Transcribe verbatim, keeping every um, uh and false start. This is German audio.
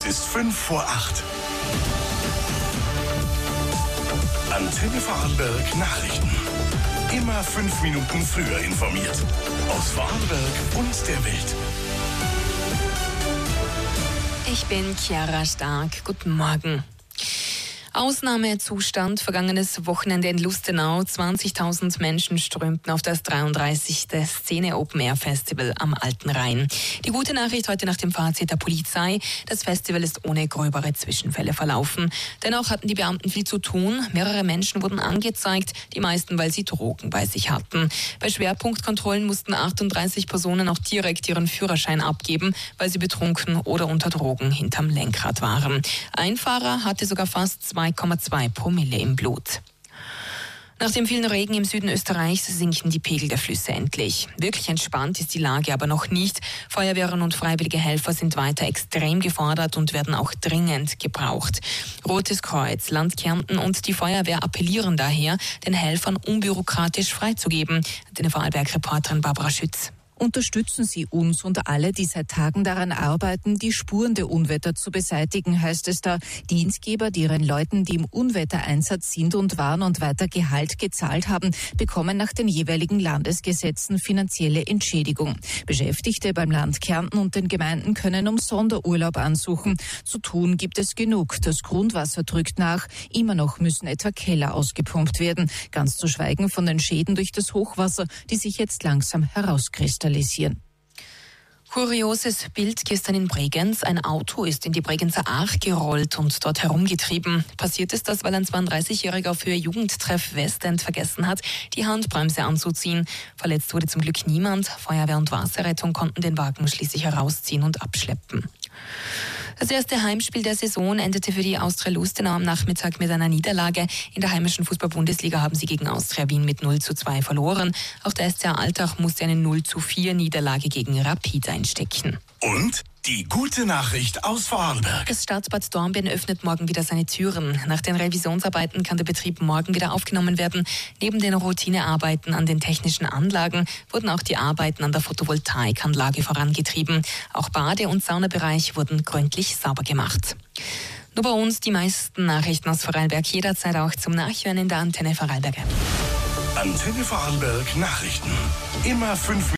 ist fünf vor acht. Antenne Vorarlberg Nachrichten. Immer fünf Minuten früher informiert. Aus Vorarlberg und der Welt. Ich bin Chiara Stark. Guten Morgen. Ausnahmezustand vergangenes Wochenende in Lustenau. zwanzigtausend Menschen strömten auf das dreiunddreißigste Szene Open Air Festival am Alten Rhein. Die gute Nachricht heute nach dem Fazit der Polizei: Das Festival ist ohne gröbere Zwischenfälle verlaufen. Dennoch hatten die Beamten viel zu tun. Mehrere Menschen wurden angezeigt, die meisten, weil sie Drogen bei sich hatten. Bei Schwerpunktkontrollen mussten achtunddreißig Personen auch direkt ihren Führerschein abgeben, weil sie betrunken oder unter Drogen hinterm Lenkrad waren. Ein Fahrer hatte sogar fast zwei Komma zwei Promille im Blut. Nach dem vielen Regen im Süden Österreichs sinken die Pegel der Flüsse endlich. Wirklich entspannt ist die Lage aber noch nicht. Feuerwehren und freiwillige Helfer sind weiter extrem gefordert und werden auch dringend gebraucht. Rotes Kreuz, Land Kärnten und die Feuerwehr appellieren daher, den Helfern unbürokratisch freizugeben. Die Vorarlberg-Reporterin Barbara Schütz. Unterstützen Sie uns und alle, die seit Tagen daran arbeiten, die Spuren der Unwetter zu beseitigen, heißt es da. Dienstgeber, die ihren Leuten, die im Unwettereinsatz sind und waren und weiter Gehalt gezahlt haben, bekommen nach den jeweiligen Landesgesetzen finanzielle Entschädigung. Beschäftigte beim Land Kärnten und den Gemeinden können um Sonderurlaub ansuchen. Zu tun gibt es genug. Das Grundwasser drückt nach. Immer noch müssen etwa Keller ausgepumpt werden. Ganz zu schweigen von den Schäden durch das Hochwasser, die sich jetzt langsam herauskristallisieren. Kurioses Bild gestern in Bregenz. Ein Auto ist in die Bregenzer Aach gerollt und dort herumgetrieben. Passiert ist das, weil ein zweiunddreißigjähriger auf Höhe Jugendtreff Westend vergessen hat, die Handbremse anzuziehen. Verletzt wurde zum Glück niemand. Feuerwehr und Wasserrettung konnten den Wagen schließlich herausziehen und abschleppen. Das erste Heimspiel der Saison endete für die Austria Lustenau am Nachmittag mit einer Niederlage. In der heimischen Fußball-Bundesliga haben sie gegen Austria Wien mit null zu zwei verloren. Auch der S C A Altach musste eine null zu vier Niederlage gegen Rapid einstecken. Und die gute Nachricht aus Vorarlberg. Das Stadtbad Dornbirn öffnet morgen wieder seine Türen. Nach den Revisionsarbeiten kann der Betrieb morgen wieder aufgenommen werden. Neben den Routinearbeiten an den technischen Anlagen wurden auch die Arbeiten an der Photovoltaikanlage vorangetrieben. Auch Bade- und Saunabereich wurden gründlich sauber gemacht. Nur bei uns die meisten Nachrichten aus Vorarlberg jederzeit auch zum Nachhören in der Antenne Vorarlberg. Antenne Vorarlberg Nachrichten. Immer fünf